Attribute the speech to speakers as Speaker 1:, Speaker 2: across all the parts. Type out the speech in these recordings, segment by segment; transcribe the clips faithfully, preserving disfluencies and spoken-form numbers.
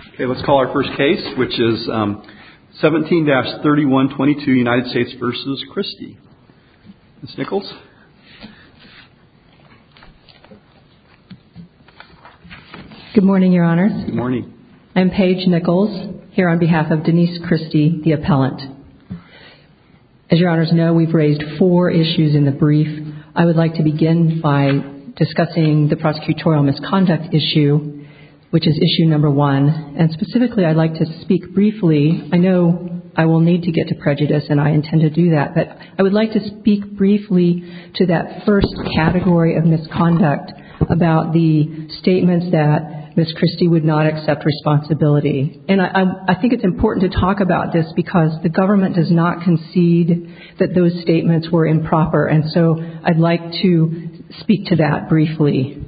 Speaker 1: Okay, let's call our first case, which is um, seventeen dash thirty-one twenty-two, United States versus Christie. Miz Nichols?
Speaker 2: Good morning, Your Honors.
Speaker 1: Good morning.
Speaker 2: I'm Paige Nichols, here on behalf of Denise Christie, the appellant. As Your Honors know, we've raised four issues in the brief. I would like to begin by discussing the prosecutorial misconduct issue, which is issue number one. And specifically, I'd like to speak briefly. I know I will need to get to prejudice, and I intend to do that, but I would like to speak briefly to that first category of misconduct about the statements that Miz Christie would not accept responsibility. And I, I, I think it's important to talk about this because the government does not concede that those statements were improper, and so I'd like to speak to that briefly.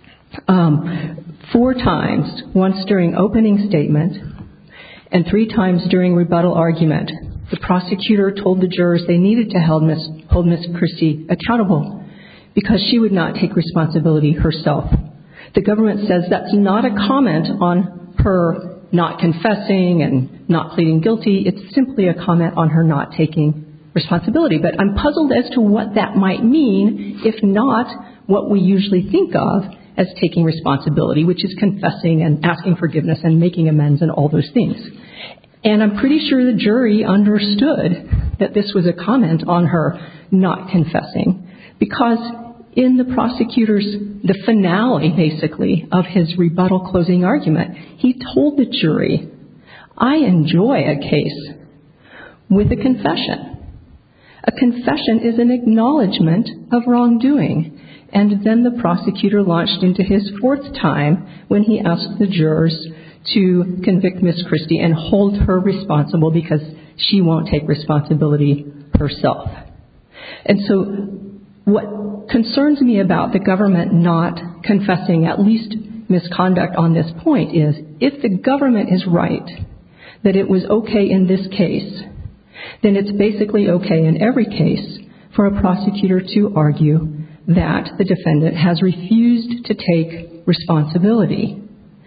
Speaker 2: Um, four times, once during opening statement and three times during rebuttal argument, the prosecutor told the jurors they needed to hold Miz hold Miz Christie accountable because she would not take responsibility herself. The government says that's not a comment on her not confessing and not pleading guilty. It's simply a comment on her not taking responsibility. But I'm puzzled as to what that might mean, if not what we usually think of as taking responsibility, which is confessing and asking forgiveness and making amends and all those things. And I'm pretty sure the jury understood that this was a comment on her not confessing, because in the prosecutor's, the finale, basically, of his rebuttal closing argument, he told the jury, I enjoy a case with a confession. A confession is an acknowledgement of wrongdoing. And then the prosecutor launched into his fourth time when he asked the jurors to convict Miz Christie and hold her responsible because she won't take responsibility herself. And so what concerns me about the government not confessing at least misconduct on this point is, if the government is right that it was okay in this case, then it's basically okay in every case for a prosecutor to argue that the defendant has refused to take responsibility.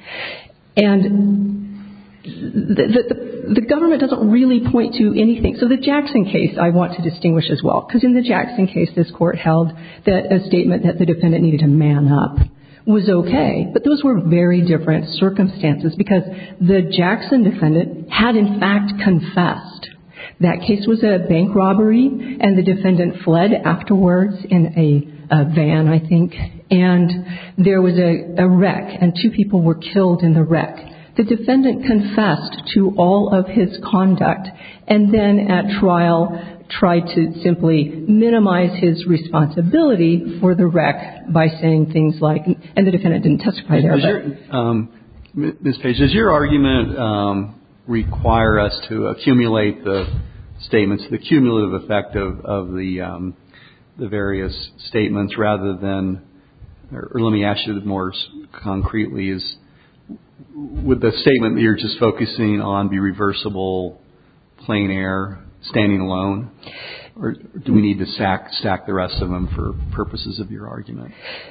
Speaker 2: And the, the, the government doesn't really point to anything. So the Jackson case I want to distinguish as well, because in the Jackson case this court held that a statement that the defendant needed to man up was okay. But those were very different circumstances, because the Jackson defendant had in fact confessed. That case was a bank robbery, and the defendant fled afterwards in a a van, I think, and there was a, a wreck, and two people were killed in the wreck. The defendant confessed to all of his conduct, and then at trial tried to simply minimize his responsibility for the wreck by saying things like, and the defendant didn't testify there.
Speaker 1: Does your, um, Miz Page, does your argument um, require us to accumulate the statements, the cumulative effect of, of the um, the various statements, rather than, or, or let me ask you more concretely, is would the statement that you're just focusing on be reversible, plain error, standing alone? Or do we need to stack, stack the rest of them for purposes of your argument?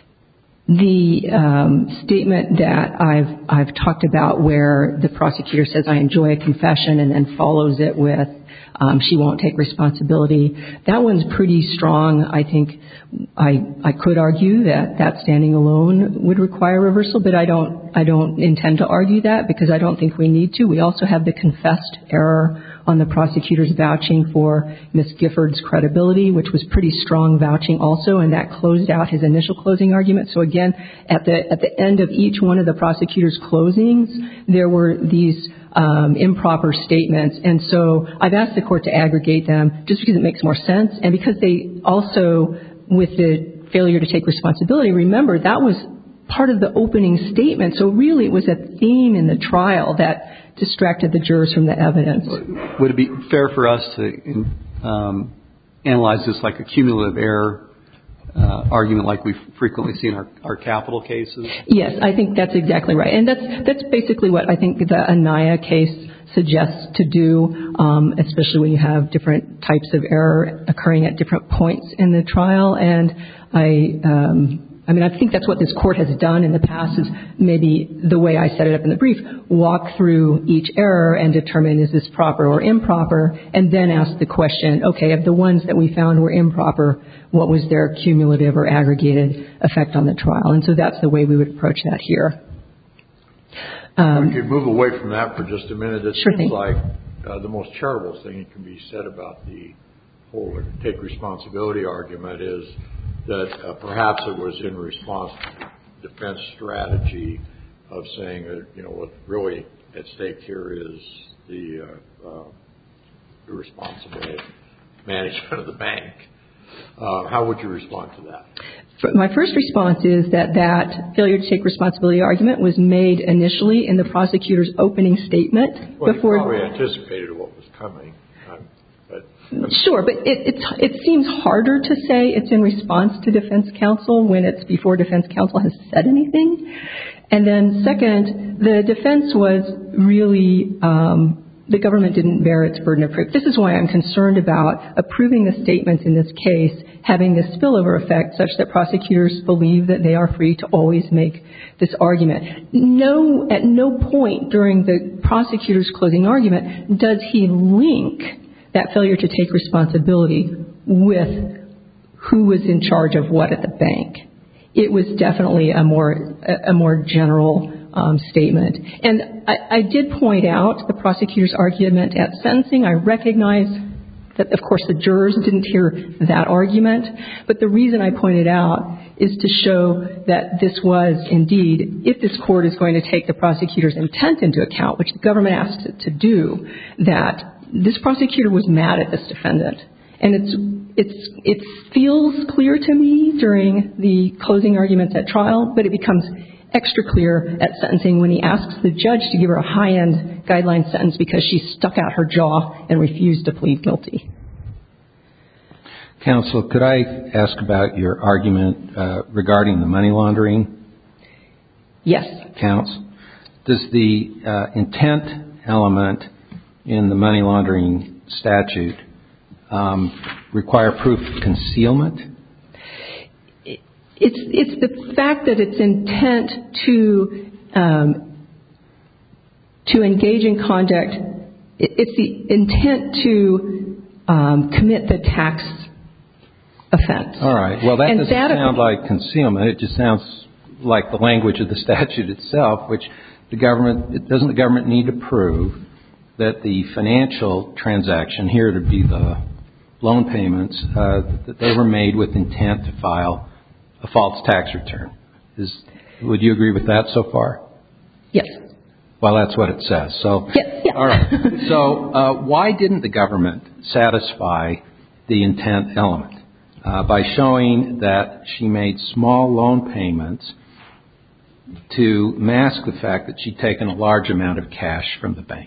Speaker 2: The um, statement that I've I've talked about, where the prosecutor says, I enjoy a confession, and then follows it with, um, she won't take responsibility, that one's pretty strong. I think I I could argue that that standing alone would require reversal, but I don't I don't intend to argue that, because I don't think we need to. We also have the confessed error on the prosecutor's vouching for Miz Gifford's credibility, which was pretty strong vouching also, and that closed out his initial closing argument. So again, at the at the end of each one of the prosecutor's closings, there were these um, improper statements. And so I've asked the court to aggregate them just because it makes more sense, and because they also, with the failure to take responsibility, remember, that was part of the opening statement. So really it was a theme in the trial that distracted the jurors from the evidence.
Speaker 1: Would it be fair for us to um, analyze this like a cumulative error uh, argument, like we frequently see in our, our capital cases?
Speaker 2: Yes, I think that's exactly right. And that's that's basically what I think the Anaya case suggests to do, um, especially when you have different types of error occurring at different points in the trial. And I um, I mean, I think that's what this court has done in the past, is maybe the way I set it up in the brief, walk through each error and determine is this proper or improper, and then ask the question, okay, of the ones that we found were improper, what was their cumulative or aggregated effect on the trial? And so that's the way we would approach that here. Um,
Speaker 3: we could move away from that for just a minute. It
Speaker 2: sure
Speaker 3: seems
Speaker 2: thing.
Speaker 3: like uh, the most charitable thing that can be said about the whole take responsibility argument is that uh, perhaps it was in response to defense strategy of saying that, you know, what really at stake here is the uh, uh, irresponsible management of the bank. Uh, how would you respond to that?
Speaker 2: My first response is that that failure to take responsibility argument was made initially in the prosecutor's opening statement.
Speaker 3: Well,
Speaker 2: before
Speaker 3: you probably anticipated what was coming. Um, but
Speaker 2: Sure, but it, it, it seems harder to say it's in response to defense counsel when it's before defense counsel has said anything. And then second, the defense was really, um, the government didn't bear its burden of proof. This is why I'm concerned about approving the statements in this case having this spillover effect such that prosecutors believe that they are free to always make this argument. No, at no point during the prosecutor's closing argument does he link that failure to take responsibility with who was in charge of what at the bank. It was definitely a more a more general um, statement. And I, I did point out the prosecutor's argument at sentencing. I recognize that, of course, the jurors didn't hear that argument. But the reason I pointed out is to show that this was indeed, if this court is going to take the prosecutor's intent into account, which the government asked it to do, that this prosecutor was mad at this defendant. And it's it's it feels clear to me during the closing arguments at trial, but it becomes extra clear at sentencing when he asks the judge to give her a high-end guideline sentence because she stuck out her jaw and refused to plead guilty.
Speaker 4: Counsel, could I ask about your argument uh, regarding the money laundering?
Speaker 2: Yes.
Speaker 4: Counts. Does the uh, intent element in the money laundering statute um, require proof of concealment?
Speaker 2: It's it's the fact that it's intent to um, to engage in conduct. It's the intent to um, commit the tax offense.
Speaker 4: All right. Well, that
Speaker 2: and
Speaker 4: doesn't
Speaker 2: that
Speaker 4: sound like concealment. It just sounds like the language of the statute itself, which the government it doesn't the government need to prove that the financial transaction here to be the loan payments uh, that they were made with intent to file a false tax return. Is, would you agree with that so far?
Speaker 2: Yes.
Speaker 4: Well, that's what it says. So,
Speaker 2: yeah, yeah.
Speaker 4: All right. So, uh, why didn't the government satisfy the intent element uh, by showing that she made small loan payments to mask the fact that she'd taken a large amount of cash from the bank?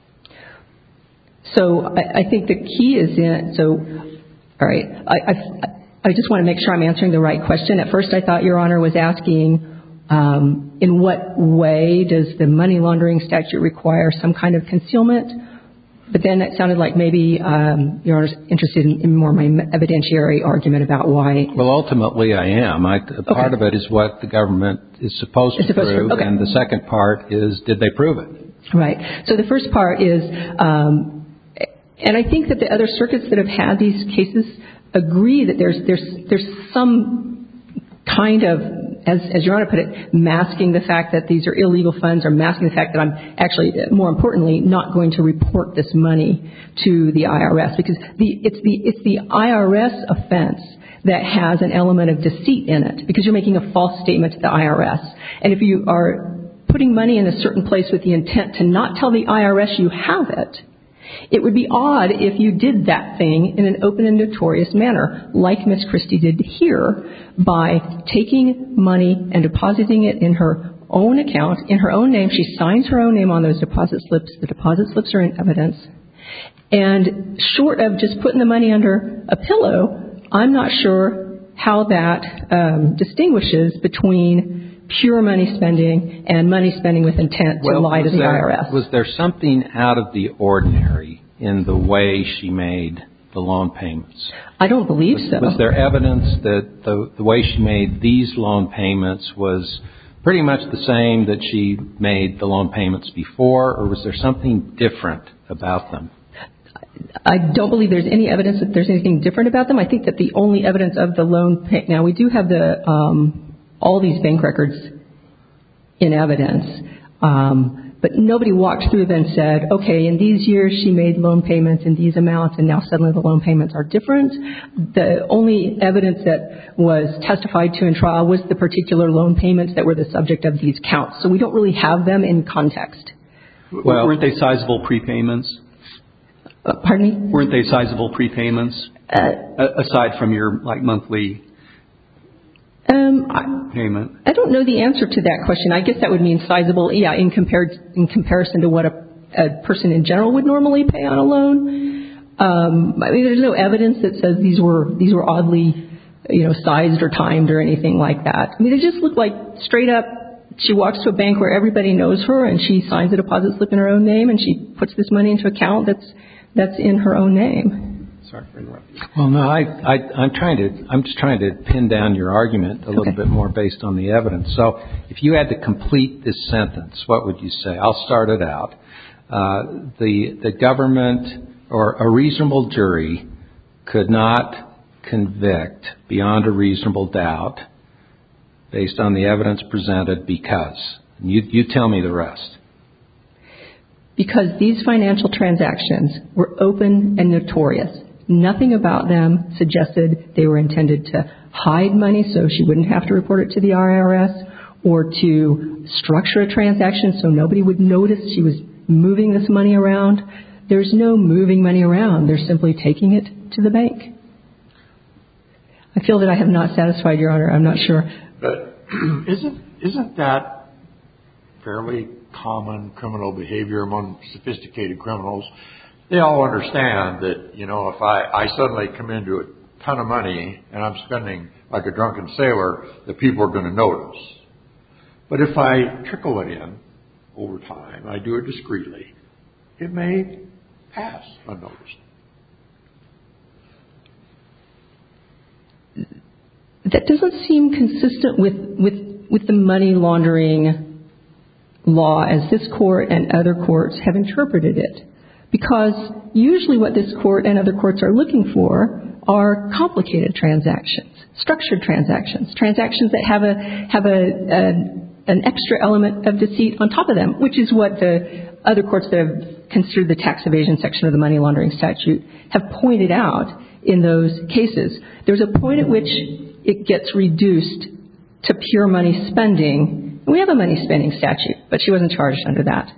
Speaker 2: So, I, I think the key is in. So, all right. I. I I just want to make sure I'm answering the right question. At first, I thought Your Honor was asking um, in what way does the money laundering statute require some kind of concealment? But then it sounded like maybe um, Your Honor's interested in, in more my evidentiary argument about why.
Speaker 4: Well, ultimately, I am. I, part
Speaker 2: okay.
Speaker 4: of it is what the government is supposed
Speaker 2: it's
Speaker 4: to
Speaker 2: supposed
Speaker 4: prove,
Speaker 2: to, okay.
Speaker 4: and the second part is did they prove it?
Speaker 2: Right. So the first part is, um, and I think that the other circuits that have had these cases agree that there's there's there's some kind of, as as Your Honor put it, masking the fact that these are illegal funds, or masking the fact that I'm actually, more importantly, not going to report this money to the I R S, because the it's the it's the I R S offense that has an element of deceit in it, because you're making a false statement to the I R S. And if you are putting money in a certain place with the intent to not tell the I R S you have it, it would be odd if you did that thing in an open and notorious manner, like Miss Christie did here, by taking money and depositing it in her own account, in her own name. She signs her own name on those deposit slips. The deposit slips are in evidence. And short of just putting the money under a pillow, I'm not sure how that um, distinguishes between pure money spending and money spending with intent to
Speaker 4: well,
Speaker 2: lie to the
Speaker 4: there,
Speaker 2: I R S.
Speaker 4: Was there something out of the ordinary in the way she made the loan payments?
Speaker 2: I don't believe
Speaker 4: was,
Speaker 2: so.
Speaker 4: Was there evidence that the, the way she made these loan payments was pretty much the same that she made the loan payments before, or was there something different about them?
Speaker 2: I don't believe there's any evidence that there's anything different about them. I think that the only evidence of the loan pay, now we do have the um, all these bank records in evidence, um, but nobody walked through them and said, okay, in these years she made loan payments in these amounts, and now suddenly the loan payments are different. The only evidence that was testified to in trial was the particular loan payments that were the subject of these counts. So we don't really have them in context.
Speaker 1: Well, weren't they sizable prepayments?
Speaker 2: Uh, pardon me?
Speaker 1: Weren't they sizable prepayments uh, aside from your like monthly
Speaker 2: um, I,
Speaker 1: payment?
Speaker 2: I don't know the answer to that question. I guess that would mean sizable, yeah, in compared in comparison to what a, a person in general would normally pay on a loan. Um, I mean, there's no evidence that says these were these were oddly, you know, sized or timed or anything like that. I mean, they just look like straight up. She walks to a bank where everybody knows her, and she signs a deposit slip in her own name, and she puts this money into an account that's that's in her own name.
Speaker 1: Sorry for interrupting.
Speaker 4: Well, no, I, I, I'm trying to, I'm just trying to pin down your argument a little
Speaker 2: okay.
Speaker 4: bit more based on the evidence. So, if you had to complete this sentence, what would you say? I'll start it out. Uh, the the government or a reasonable jury could not convict beyond a reasonable doubt based on the evidence presented because. You, you tell me the rest.
Speaker 2: Because these financial transactions were open and notorious. Nothing about them suggested they were intended to hide money so she wouldn't have to report it to the I R S, or to structure a transaction so nobody would notice she was moving this money around. There's no moving money around. They're simply taking it to the bank. I feel that I have not satisfied Your Honor. I'm not sure.
Speaker 3: But isn't isn't that fairly common criminal behavior among sophisticated criminals? They all understand that, you know, if I, I suddenly come into a ton of money and I'm spending like a drunken sailor, that people are going to notice. But if I trickle it in over time, I do it discreetly, it may pass unnoticed.
Speaker 2: That doesn't seem consistent with, with, with the money laundering law as this court and other courts have interpreted it. Because usually what this court and other courts are looking for are complicated transactions, structured transactions, transactions that have a have a, a an extra element of deceit on top of them, which is what the other courts that have considered the tax evasion section of the money laundering statute have pointed out in those cases. There's a point at which it gets reduced to pure money spending. We have a money spending statute, but she wasn't charged under that.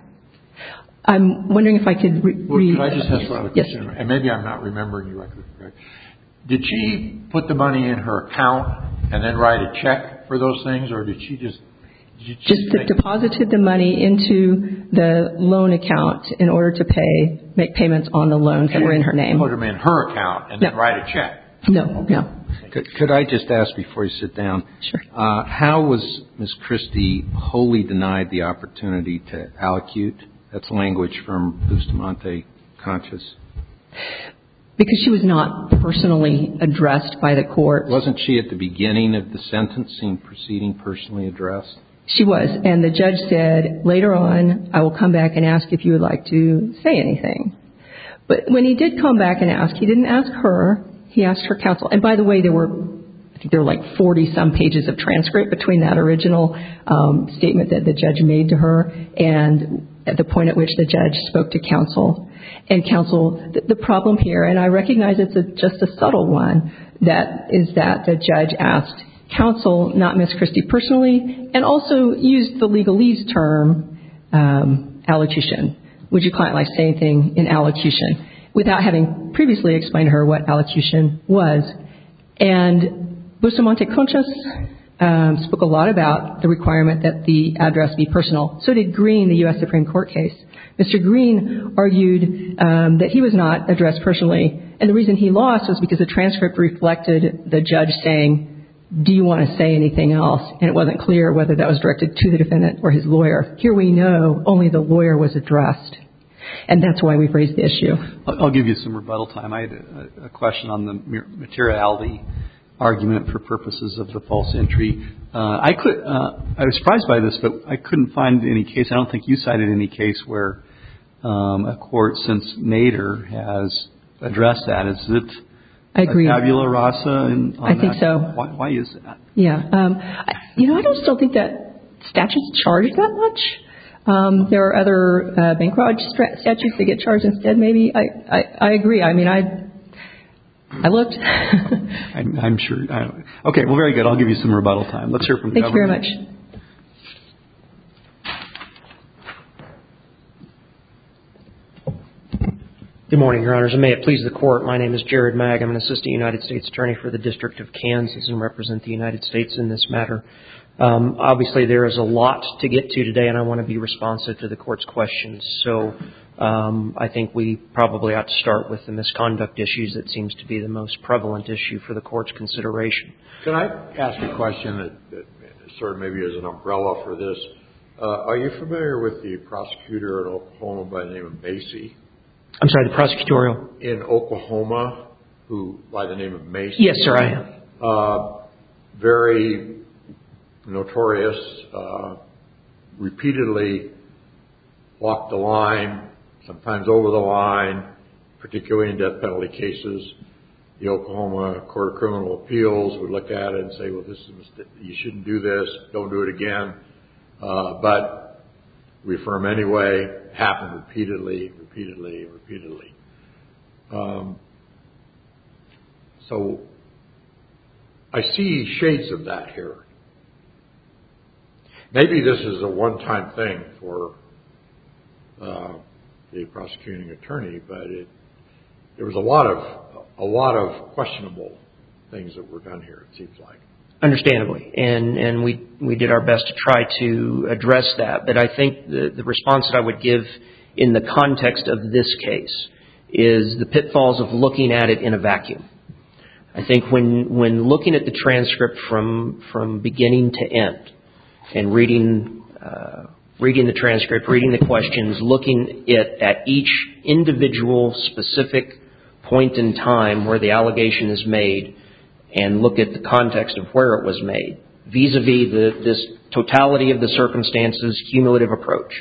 Speaker 2: I'm wondering if I could re-
Speaker 3: well,
Speaker 2: read.
Speaker 3: Could I just ask one other question?
Speaker 2: Yes.
Speaker 3: And maybe I'm not remembering you correctly. Did she put the money in her account and then write a check for those things, or did she just did she
Speaker 2: just
Speaker 3: make,
Speaker 2: deposited the money into the loan account in order to pay make payments on the loans that were in her name?
Speaker 3: Put them in her account and
Speaker 2: no.
Speaker 3: then write a check.
Speaker 2: No, no.
Speaker 4: Could, could I just ask before you sit down?
Speaker 2: Sure.
Speaker 4: Uh, how was Miz Christie wholly denied the opportunity to allocute? That's language from Bustamante Conscious.
Speaker 2: Because she was not personally addressed by the court.
Speaker 4: Wasn't she at the beginning of the sentencing proceeding personally addressed?
Speaker 2: She was. And the judge said, later on, I will come back and ask if you would like to say anything. But when he did come back and ask, he didn't ask her. He asked her counsel. And by the way, there were, I think there were like forty-some pages of transcript between that original um, statement that the judge made to her and at the point at which the judge spoke to counsel. And counsel, the, the problem here, and I recognize it's a, just a subtle one, that is that the judge asked counsel, not Miz Christie personally, and also used the legalese term um, allocution. Would your client like to say anything in allocution? Without having previously explained to her what allocution was. And Bustamante Conchas um, spoke a lot about the requirement that the address be personal. So did Green, the U S Supreme Court case. Mister Green argued um, that he was not addressed personally. And the reason he lost was because the transcript reflected the judge saying, do you want to say anything else? And it wasn't clear whether that was directed to the defendant or his lawyer. Here we know only the lawyer was addressed. And that's why we've raised the issue.
Speaker 1: I'll give you some rebuttal time. I had a, a question on the materiality argument for purposes of the false entry. Uh, I could, uh, I was surprised by this, but I couldn't find any case. I don't think you cited any case where um, a court since Nader has addressed that. Is it
Speaker 2: I agree.
Speaker 1: tabula rasa? In, on
Speaker 2: I think
Speaker 1: that?
Speaker 2: so.
Speaker 1: Why, why is that?
Speaker 2: Yeah. Um, I, you know, I don't still think that statutes charge that much. Um, there are other uh, bank fraud statutes that get charged instead, maybe. I, I, I agree. I mean, I I looked.
Speaker 1: I'm, I'm sure. I, okay, well, very good. I'll give you some rebuttal time. Let's hear from the
Speaker 2: Thank you very much.
Speaker 5: Good morning, Your Honors, and may it please the Court. My name is Jared Magg. I'm an Assistant United States Attorney for the District of Kansas and represent the United States in this matter. Um, obviously, there is a lot to get to today, and I want to be responsive to the Court's questions. So um, I think we probably ought to start with the misconduct issues that seems to be the most prevalent issue for the Court's consideration.
Speaker 3: Can I ask a question that, that sort of maybe is an umbrella for this? Uh, are you familiar with the prosecutor in Oklahoma by the name of Macy?
Speaker 5: I'm sorry, the prosecutorial?
Speaker 3: In Oklahoma, who, by the name of Macy?
Speaker 5: Yes, sir, I am.
Speaker 3: Uh, very notorious, uh, repeatedly walked the line, sometimes over the line, particularly in death penalty cases. The Oklahoma Court of Criminal Appeals would look at it and say, well, this is a mistake. You shouldn't do this. Don't do it again. Uh, but we affirm anyway. Happened repeatedly, repeatedly, repeatedly. Um, so I see shades of that here. Maybe this is a one-time thing for uh, the prosecuting attorney, but it, there was a lot of a lot of questionable things that were done here. It seems like.
Speaker 5: Understandably, and and we we did our best to try to address that. But I think the the response that I would give in the context of this case is the pitfalls of looking at it in a vacuum. I think when when looking at the transcript from from beginning to end, and reading uh, reading the transcript, reading the questions, looking at, at each individual specific point in time where the allegation is made, and look at the context of where it was made, vis-a-vis the, this totality of the circumstances, cumulative approach,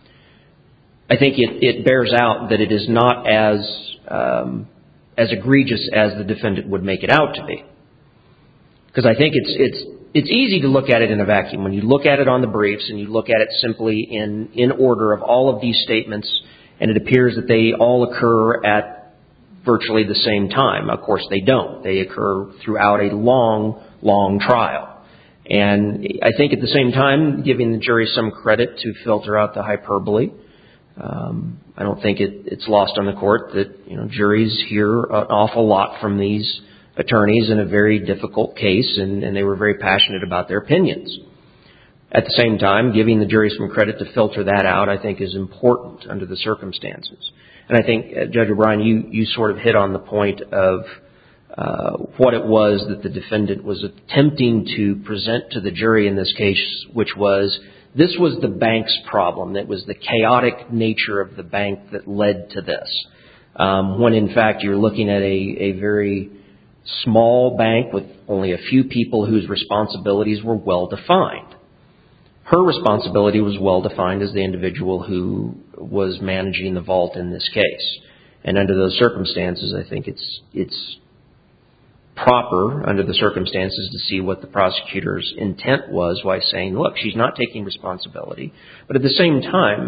Speaker 5: I think it, it bears out that it is not as um, as egregious as the defendant would make it out to be. Because I think it's it's it's easy to look at it in a vacuum. When you look at it on the briefs and you look at it simply in, in order of all of these statements, and it appears that they all occur at virtually the same time. Of course, they don't. They occur throughout a long, long trial. And I think at the same time, giving the jury some credit to filter out the hyperbole. Um, I don't think it, it's lost on the court that, you know, juries hear an awful lot from these attorneys in a very difficult case, and, and they were very passionate about their opinions. At the same time, giving the jury some credit to filter that out, I think, is important under the circumstances. And I think, uh, Judge O'Brien, you, you sort of hit on the point of uh, what it was that the defendant was attempting to present to the jury in this case, which was this was the bank's problem. That was the chaotic nature of the bank that led to this. Um, when, in fact, you're looking at a, a very small bank with only a few people whose responsibilities were well defined. Her responsibility was well defined as the individual who was managing the vault in this case. And under those circumstances, I think it's it's proper under the circumstances to see what the prosecutor's intent was by saying, look, she's not taking responsibility. But at the same time,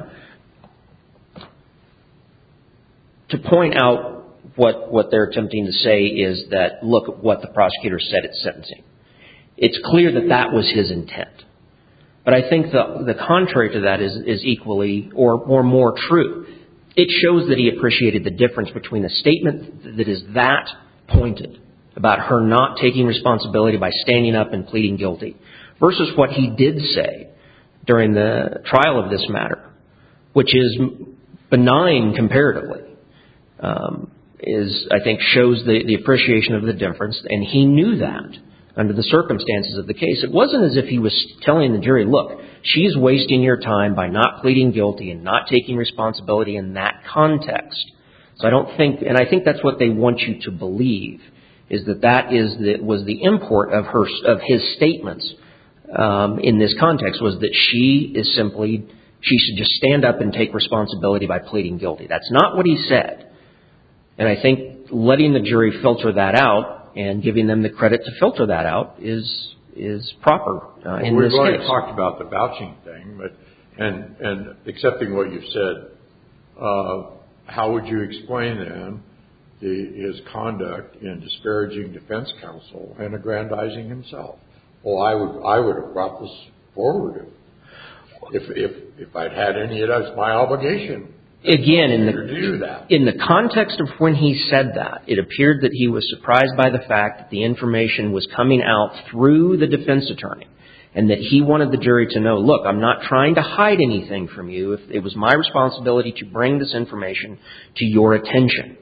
Speaker 5: to point out what, what they're attempting to say is that, look at what the prosecutor said at sentencing. It's clear that that was his intent. But I think the, the contrary to that is, is equally or, or more true. It shows that he appreciated the difference between a statement that is that pointed about her not taking responsibility by standing up and pleading guilty versus what he did say during the trial of this matter, which is benign comparatively, um, is, I think, shows the, the appreciation of the difference. And he knew that under the circumstances of the case. It wasn't as if he was telling the jury, look, she's wasting your time by not pleading guilty and not taking responsibility in that context. So I don't think, and I think that's what they want you to believe, is that that is that was the import of her of his statements um, in this context, was that she is simply she should just stand up and take responsibility by pleading guilty. That's not what he said, and I think letting the jury filter that out and giving them the credit to filter that out is is proper uh, in
Speaker 3: well,
Speaker 5: this
Speaker 3: we've already
Speaker 5: case.
Speaker 3: talked about the vouching thing, but and and accepting what you've said, uh, how would you explain then the, his conduct in disparaging defense counsel and aggrandizing himself? Well, I would I would have brought this forward if if if I'd had any of that. It's my obligation.
Speaker 5: Again, in
Speaker 3: to do that.
Speaker 5: the in the context of when he said that, it appeared that he was surprised by the fact that the information was coming out through the defense attorney, and that he wanted the jury to know, look, I'm not trying to hide anything from you. If it was my responsibility to bring this information to your attention.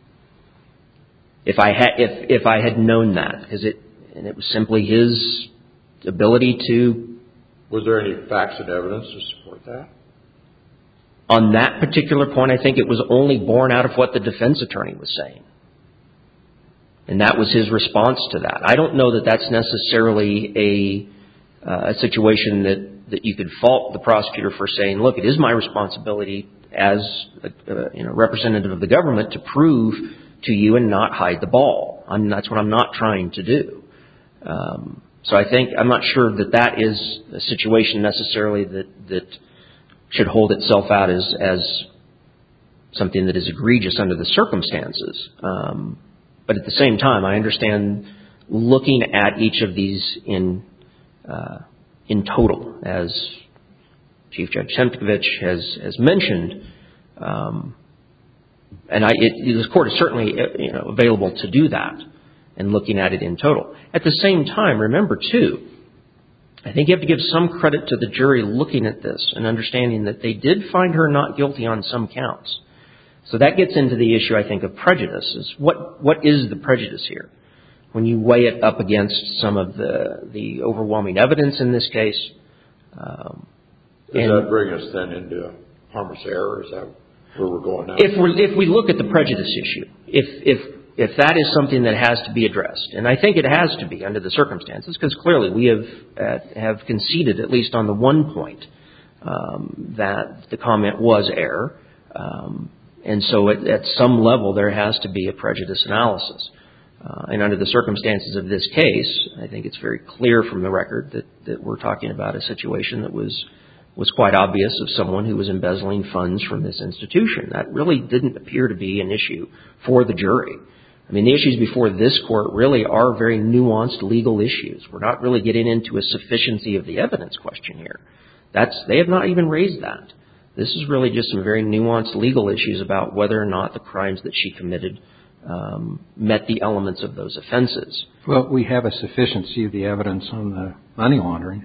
Speaker 5: If I had if if I had known that, because it and it was simply his ability to.
Speaker 3: Was there any facts and evidence to support that?
Speaker 5: On that particular point, I think it was only born out of what the defense attorney was saying. And that was his response to that. I don't know that that's necessarily a, uh, a situation that, that you could fault the prosecutor for saying, look, it is my responsibility as a, a you know, representative of the government to prove to you and not hide the ball. I'm, that's what I'm not trying to do. Um, so I think, I'm not sure that that is a situation necessarily that, that should hold itself out as, as something that is egregious under the circumstances. Um, but at the same time, I understand looking at each of these in uh, in total, as Chief Judge Semkovich has has mentioned, um, and I, it, this court is certainly you know available to do that, and looking at it in total. At the same time, remember too, I think you have to give some credit to the jury looking at this and understanding that they did find her not guilty on some counts. So that gets into the issue, I think, of prejudice. Is what what is the prejudice here? When you weigh it up against some of the the overwhelming evidence in this case. Um,
Speaker 3: Does that bring us then into harmless error? Is that where we're going now?
Speaker 5: If we if we look at the prejudice issue, if if If that is something that has to be addressed, and I think it has to be under the circumstances, because clearly we have uh, have conceded, at least on the one point, um, that the comment was error, um, and so at, at some level there has to be a prejudice analysis. Uh, and under the circumstances of this case, I think it's very clear from the record that, that we're talking about a situation that was was quite obvious of someone who was embezzling funds from this institution. That really didn't appear to be an issue for the jury. I mean, the issues before this court really are very nuanced legal issues. We're not really getting into a sufficiency of the evidence question here. That's they have not even raised that. This is really just some very nuanced legal issues about whether or not the crimes that she committed um, met the elements of those offenses.
Speaker 4: Well, we have a sufficiency of the evidence on the money laundering.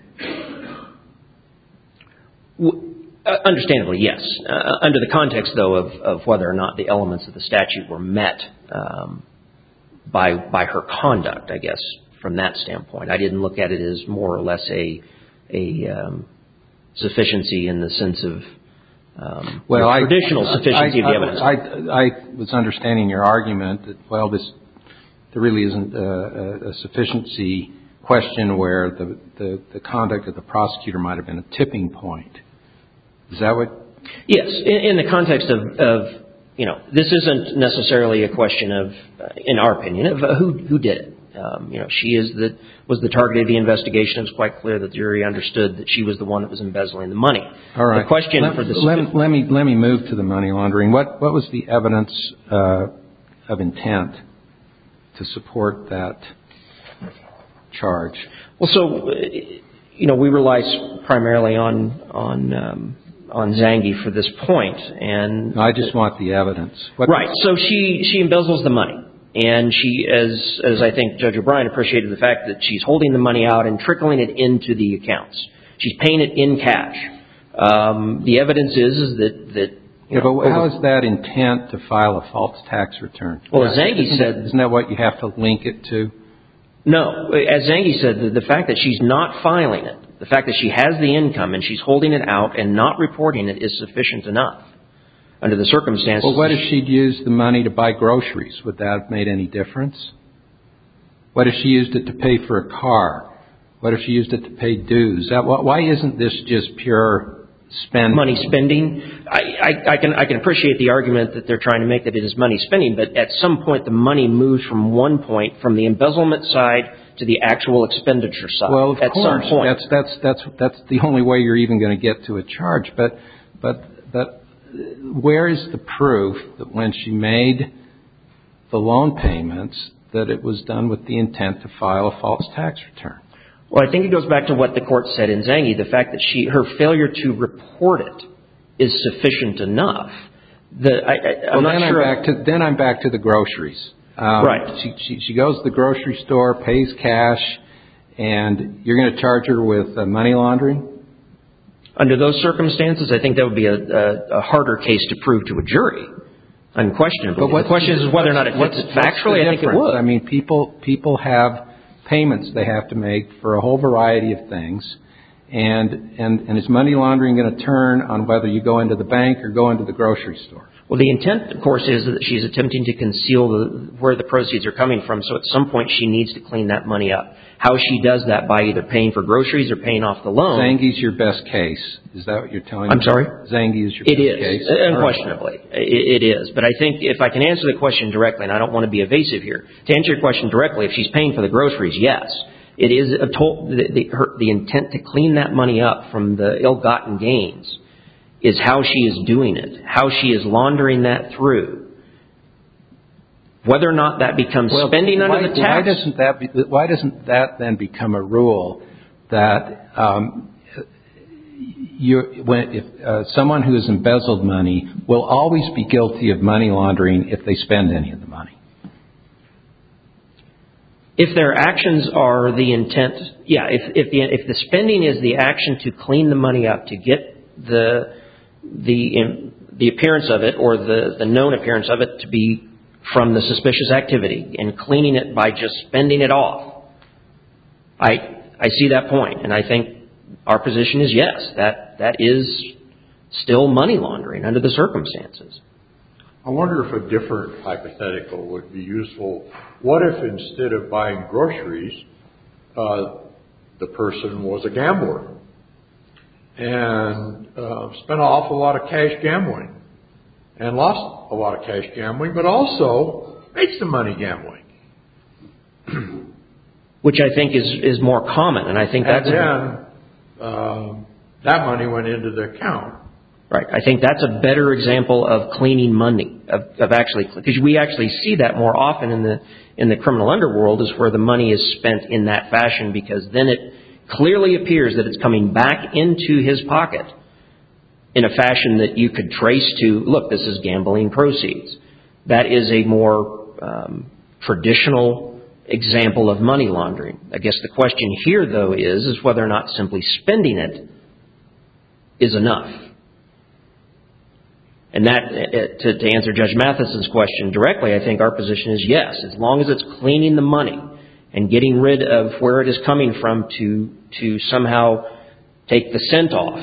Speaker 5: W- uh, understandably, yes. Uh, under the context, though, of, of whether or not the elements of the statute were met um, by by her conduct, I guess, from that standpoint. I didn't look at it as more or less a a um, sufficiency in the sense of um,
Speaker 4: well, I,
Speaker 5: traditional sufficiency
Speaker 4: I,
Speaker 5: of the evidence.
Speaker 4: I, I, I was understanding your argument that, well, this there really isn't a, a sufficiency question where the, the, the conduct of the prosecutor might have been a tipping point. Is that what?
Speaker 5: Yes, in, in the context of, of, you know, this isn't necessarily a question of, uh, in our opinion, of uh, who who did it. Um, you know, she is the was the target of the investigation. It was quite clear that the jury understood that she was the one that was embezzling the money.
Speaker 4: All right.
Speaker 5: The question
Speaker 4: let,
Speaker 5: for the
Speaker 4: let, let me let me move to the money laundering. What what was the evidence uh, of intent to support that charge?
Speaker 5: Well, so you know, we rely primarily on on um, on Zangi for this point, and
Speaker 4: no, I just want the evidence. What
Speaker 5: right. So she she embezzles the money. And she, as as I think Judge O'Brien appreciated the fact that she's holding the money out and trickling it into the accounts. She's paying it in cash. Um, the evidence is, is that... that
Speaker 4: yeah,
Speaker 5: know,
Speaker 4: but how is that intent to file a false tax return?
Speaker 5: Well, as Zangi
Speaker 4: isn't
Speaker 5: said...
Speaker 4: That, isn't that what you have to link it to?
Speaker 5: No. As Zangi said, the, the fact that she's not filing it The fact that she has the income and she's holding it out and not reporting it is sufficient enough under the circumstances.
Speaker 4: Well, what if she'd used the money to buy groceries? Would that have made any difference? What if she used it to pay for a car? What if she used it to pay dues? That, why isn't this just pure spending?
Speaker 5: Money spending? I, I, I can I can appreciate the argument that they're trying to make that it is money spending, but at some point the money moves from one point, from the embezzlement side to the actual expenditure side.
Speaker 4: Well, of
Speaker 5: at
Speaker 4: course,
Speaker 5: some point.
Speaker 4: that's that's that's that's the only way you're even going to get to a charge. But but but where is the proof that when she made the loan payments that it was done with the intent to file a false tax return?
Speaker 5: Well, I think it goes back to what the court said in Zangi. The fact that she her failure to report it is sufficient enough. The, I, I, I'm
Speaker 4: well, then
Speaker 5: not sure.
Speaker 4: I'm back to then I'm back to the groceries. Um,
Speaker 5: right.
Speaker 4: She, she she goes to the grocery store, pays cash, and you're going to charge her with uh, money laundering?
Speaker 5: Under those circumstances, I think that would be a, a, a harder case to prove to a jury, unquestionably.
Speaker 4: But
Speaker 5: the question is whether or not it fits it factually. I think it would.
Speaker 4: I mean, people people have payments they have to make for a whole variety of things, and and and is money laundering going to turn on whether you go into the bank or go into the grocery store?
Speaker 5: Well, the intent, of course, is that she's attempting to conceal the, where the proceeds are coming from. So at some point she needs to clean that money up. How she does that by either paying for groceries or paying off the loan.
Speaker 4: Zangi's your best case. Is that what you're telling me?
Speaker 5: I'm sorry?
Speaker 4: Zangi is your
Speaker 5: it
Speaker 4: best
Speaker 5: is,
Speaker 4: case?
Speaker 5: It is, unquestionably. It, it is. But I think if I can answer the question directly, and I don't want to be evasive here, to answer your question directly, if she's paying for the groceries, yes. It is a to- the, the, her, the intent to clean that money up from the ill-gotten gains is how she is doing it, how she is laundering that through. Whether or not that becomes
Speaker 4: well,
Speaker 5: spending
Speaker 4: why,
Speaker 5: under the tax.
Speaker 4: Why doesn't that be, why doesn't that then become a rule that um, you, when, if uh, someone who has embezzled money will always be guilty of money laundering if they spend any of the money?
Speaker 5: If their actions are the intent, yeah, if if the if the spending is the action to clean the money up, to get the the the appearance of it or the, the known appearance of it to be from the suspicious activity and cleaning it by just spending it off, I I see that point, and I think our position is yes, that that is still money laundering under the circumstances.
Speaker 3: I wonder if a different hypothetical would be useful. What if instead of buying groceries, uh, the person was a gambler and uh, spent an awful lot of cash gambling and lost a lot of cash gambling, but also made some money gambling?
Speaker 5: Which I think is, is more common, and I think
Speaker 3: and
Speaker 5: that's...
Speaker 3: then um, that money went into the account.
Speaker 5: Right. I think that's a better example of cleaning money, of, of actually, because we actually see that more often in the in the criminal underworld, is where the money is spent in that fashion, because then it clearly appears that it's coming back into his pocket in a fashion that you could trace to, look, this is gambling proceeds. That is a more um, traditional example of money laundering. I guess the question here, though, is, is whether or not simply spending it is enough. And that, to, to answer Judge Mathison's question directly, I think our position is yes. As long as it's cleaning the money and getting rid of where it is coming from to to somehow take the scent off,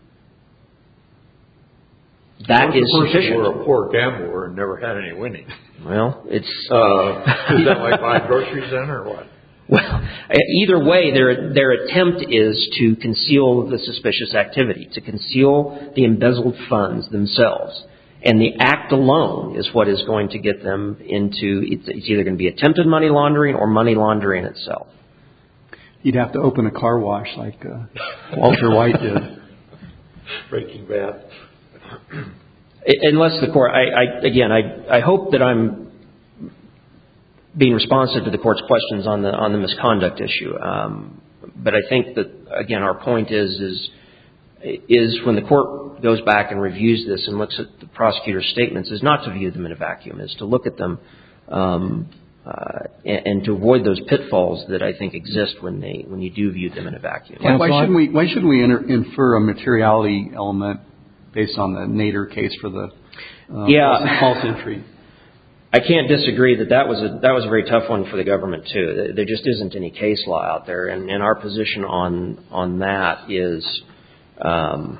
Speaker 5: that is sufficient.
Speaker 3: Were a poor gambler and never had any winning.
Speaker 5: Well, it's
Speaker 3: uh, is that like buying groceries then, or what?
Speaker 5: Well, either way, their their attempt is to conceal the suspicious activity, to conceal the embezzled funds themselves. And the act alone is what is going to get them into, it's, it's either going to be attempted money laundering or money laundering itself.
Speaker 1: You'd have to open a car wash like uh, Walter White did.
Speaker 3: Breaking Bad.
Speaker 5: Unless the court, I, I again, I, I hope that I'm being responsive to the court's questions on the on the misconduct issue. Um, but I think that, again, our point is is is when the court goes back and reviews this and looks at the prosecutor's statements, is not to view them in a vacuum, is to look at them um, uh, and, and to avoid those pitfalls that I think exist when they when you do view them in a vacuum.
Speaker 1: Why, why shouldn't we why shouldn't we inter, infer a materiality element based on the Nader case for the uh,
Speaker 5: yeah.
Speaker 1: false, false entry?
Speaker 5: I can't disagree that that was a that was a very tough one for the government too. There just isn't any case law out there, and, and our position on on that is, um,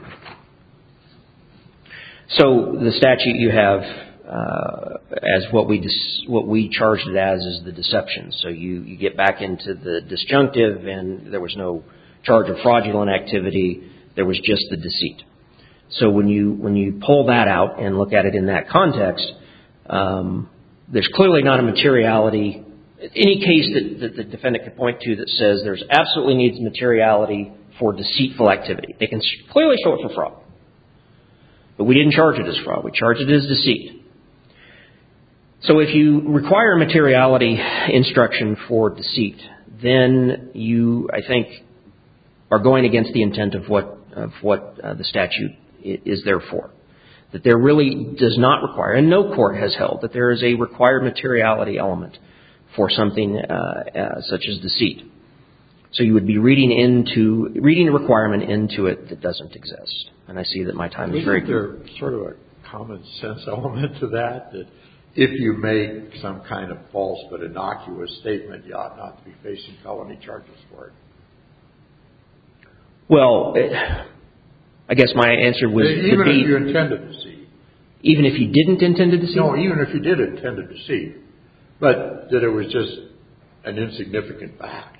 Speaker 5: so the statute you have uh, as what we dis, what we charged it as is the deception. So you you get back into the disjunctive, and there was no charge of fraudulent activity. There was just the deceit. So when you when you pull that out and look at it in that context. Um, There's clearly not a materiality, any case that, that the defendant could point to that says there's absolutely needs materiality for deceitful activity. They can clearly show it for fraud. But we didn't charge it as fraud. We charged it as deceit. So if you require materiality instruction for deceit, then you, I think, are going against the intent of what, of what uh, the statute is there for. That there really does not require, and no court has held, that there is a required materiality element for something uh, uh, such as deceit. So you would be reading into reading a requirement into it that doesn't exist. And I see that my time is very good.
Speaker 3: Isn't there sort of a common sense element to that, that if you make some kind of false but innocuous statement, you ought not to be facing felony charges for it?
Speaker 5: Well, it, I guess my answer was
Speaker 3: even
Speaker 5: be,
Speaker 3: if you intended to deceive.
Speaker 5: Even if you didn't intend to deceive?
Speaker 3: No, even if you did intend to deceive, but that it was just an insignificant fact.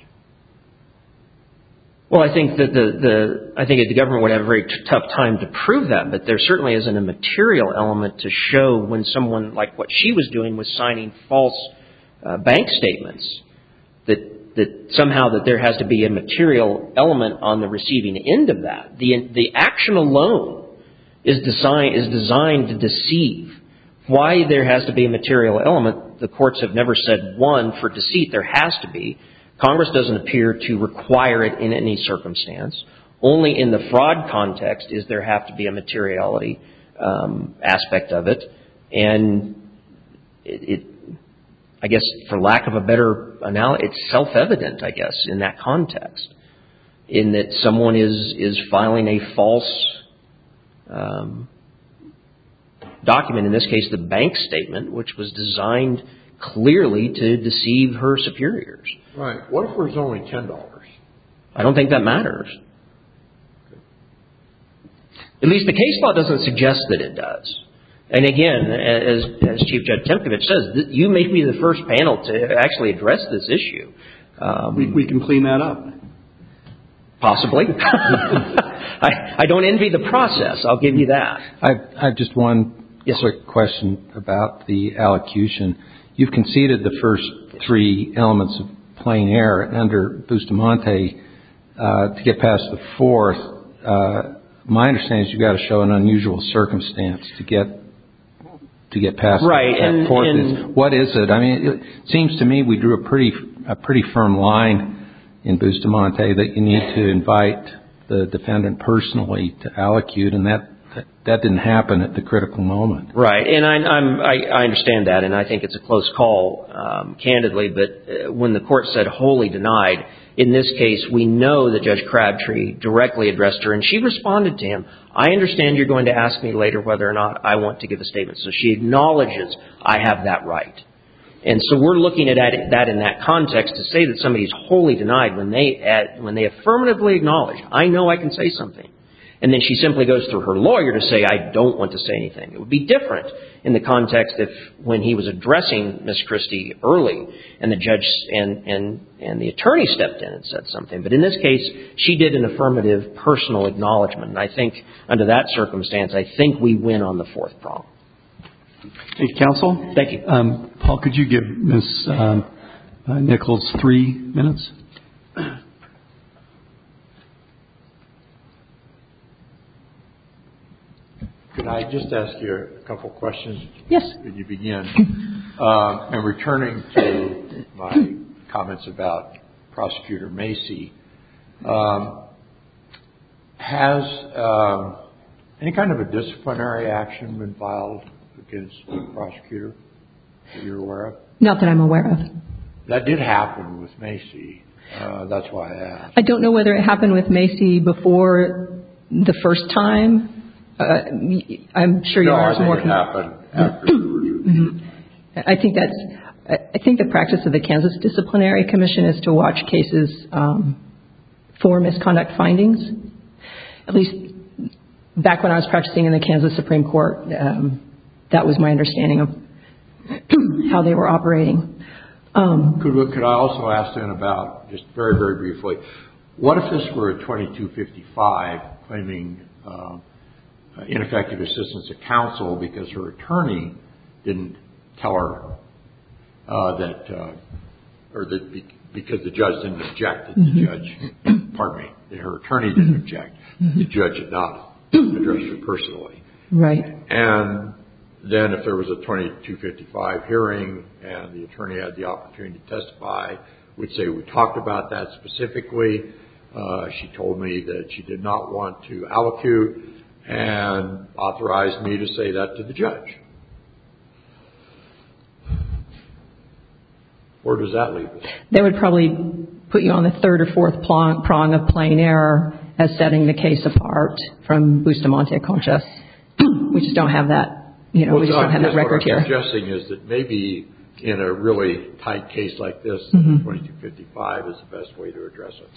Speaker 5: Well, I think that the, the I think the government would have a very t- tough time to prove that, but there certainly isn't a material element to show when someone like what she was doing was signing false uh, bank statements that. That somehow that there has to be a material element on the receiving end of that. The the action alone is designed is designed to deceive. Why there has to be a material element? The courts have never said one for deceit. There has to be. Congress doesn't appear to require it in any circumstance. Only in the fraud context is there have to be a materiality um, aspect of it, and it. it I guess, for lack of a better analogy, it's self-evident, I guess, in that context, in that someone is is filing a false um, document, in this case the bank statement, which was designed clearly to deceive her superiors.
Speaker 3: Right. What if it was only ten dollars?
Speaker 5: I don't think that matters. At least the case law doesn't suggest that it does. And again, as, as Chief Judge Temkovich says, you may be the first panel to actually address this issue. Um,
Speaker 1: we, we can clean that up.
Speaker 5: Possibly. I, I don't envy the process. I'll give you that.
Speaker 4: I I have just one yes, quick sir. question about the allocution. You've conceded the first three elements of plain error. And under Bustamante, uh, to get past the fourth, uh, my understanding is you've got to show an unusual circumstance to get to get past
Speaker 5: right.
Speaker 4: that
Speaker 5: and,
Speaker 4: fourth.
Speaker 5: and
Speaker 4: what is it? I mean, it seems to me we drew a pretty a pretty firm line in Bustamante that you need to invite the defendant personally to allocute, and that that, that didn't happen at the critical moment.
Speaker 5: Right, and I, I'm, I, I understand that, and I think it's a close call, um, candidly. But when the court said wholly denied, in this case, we know that Judge Crabtree directly addressed her, and she responded to him. I understand you're going to ask me later whether or not I want to give a statement. So she acknowledges I have that right. And so we're looking at that in that context to say that somebody's wholly denied when they when they affirmatively acknowledge, I know I can say something. And then she simply goes through her lawyer to say, I don't want to say anything. It would be different in the context if when he was addressing Miss Christie early and the judge and, and, and the attorney stepped in and said something. But in this case, she did an affirmative personal acknowledgement. And I think under that circumstance, I think we win on the fourth prong.
Speaker 1: Thank you, counsel.
Speaker 5: Thank you.
Speaker 1: Um, Paul, could you give Miz Um, uh, Nichols three minutes?
Speaker 3: Could I just ask you a couple questions?
Speaker 2: Yes.
Speaker 3: Could you begin? uh, and returning to my comments about Prosecutor Macy, um, has um, any kind of a disciplinary action been filed against the prosecutor that you're aware of?
Speaker 2: Not that I'm aware of.
Speaker 3: That did happen with Macy. Uh, that's why I asked.
Speaker 2: I don't know whether it happened with Macy before the first time. Uh, I'm sure you
Speaker 3: no,
Speaker 2: are
Speaker 3: I think
Speaker 2: more.
Speaker 3: it happened after.
Speaker 2: Mm-hmm. I think that's, I think the practice of the Kansas Disciplinary Commission is to watch cases um, for misconduct findings. At least back when I was practicing in the Kansas Supreme Court, um, that was my understanding of how they were operating. Um,
Speaker 3: could, could I also ask then about, just very, very briefly, what if this were a twenty-two fifty-five claiming uh, ineffective assistance of counsel because her attorney didn't tell her uh, that, uh, or that be, because the judge didn't object, that
Speaker 2: mm-hmm.
Speaker 3: the judge, pardon me, that her attorney didn't mm-hmm. object, mm-hmm. the judge did not address her personally.
Speaker 2: Right.
Speaker 3: And then if there was a twenty-two fifty-five hearing and the attorney had the opportunity to testify, would say we talked about that specifically. Uh, she told me that she did not want to allocute and authorized me to say that to the judge. Where does that leave us?
Speaker 2: That would probably put you on the third or fourth prong, prong of plain error as setting the case apart from Bustamante Conchas. We just don't have that, you know,
Speaker 3: well,
Speaker 2: we just
Speaker 3: so
Speaker 2: don't have that record
Speaker 3: here. What
Speaker 2: here.
Speaker 3: I'm suggesting is that maybe in a really tight case like this,
Speaker 2: mm-hmm.
Speaker 3: twenty-two fifty-five is the best way to address it.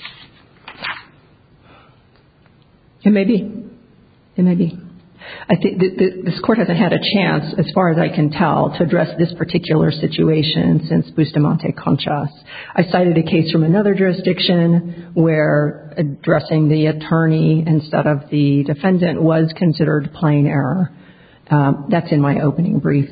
Speaker 2: It may be. It may be. I think th- th- this court hasn't had a chance, as far as I can tell, to address this particular situation since Bustamante Conchas. I cited a case from another jurisdiction where addressing the attorney instead of the defendant was considered plain error. Um, that's in my opening brief.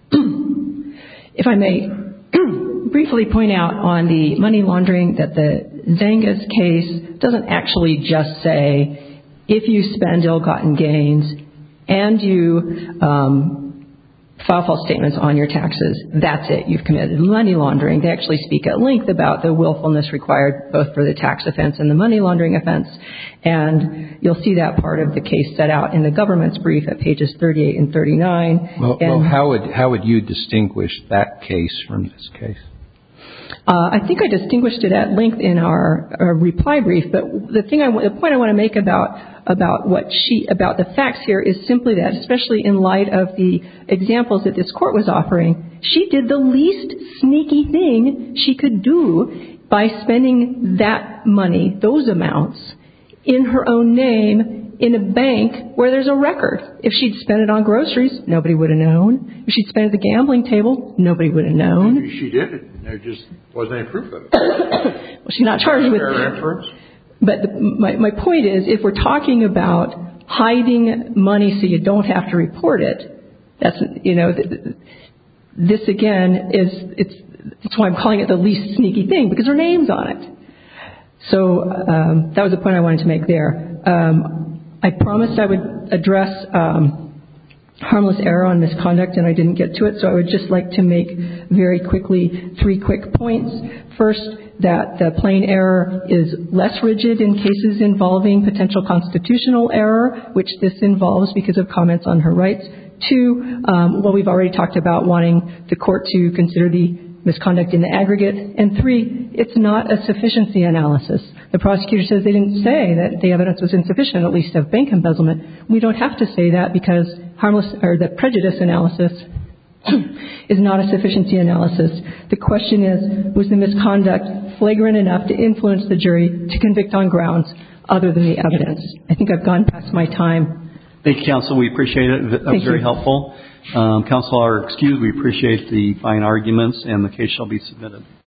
Speaker 2: If I may briefly point out on the money laundering that the Zangas case doesn't actually just say if you spend ill-gotten gains and you um, file false statements on your taxes, that's it, you've committed money laundering. They actually speak at length about the willfulness required both for the tax offense and the money laundering offense. And you'll see that part of the case set out in the government's brief at pages thirty-eight and thirty-nine.
Speaker 4: Well,
Speaker 2: and,
Speaker 4: well how would how would you distinguish that case from this case?
Speaker 2: Uh, I think I distinguished it at length in our, our reply brief, but the thing I, the point I want to make about about what she about the facts here is simply that, especially in light of the examples that this court was offering, she did the least sneaky thing she could do by spending that money, those amounts, in her own name in a bank where there's a record. If she'd spent it on groceries, nobody would have known. If she'd spent it at the gambling table, nobody would have known.
Speaker 3: Maybe she did it. There just wasn't any proof of it.
Speaker 2: Well, she's not charged with
Speaker 3: fair inference.
Speaker 2: But the, my, my point is, if we're talking about hiding money so you don't have to report it, that's, you know, th- th- this again is, it's, that's why I'm calling it the least sneaky thing, because her name's on it. So um, that was the point I wanted to make there. Um, I promised I would address um, harmless error on misconduct, and I didn't get to it, so I would just like to make very quickly three quick points. First, that the plain error is less rigid in cases involving potential constitutional error, which this involves because of comments on her rights. Two, um, well, we've already talked about wanting the court to consider the misconduct in the aggregate. And three, it's not a sufficiency analysis. The prosecutor says they didn't say that the evidence was insufficient, at least of bank embezzlement. We don't have to say that because harmless or the prejudice analysis is not a sufficiency analysis. The question is, was the misconduct flagrant enough to influence the jury to convict on grounds other than the evidence? I think I've gone past my time.
Speaker 1: Thank you, counsel. We appreciate it. That was very helpful. Um, counsel are excused. We appreciate the fine arguments, and the case shall be submitted.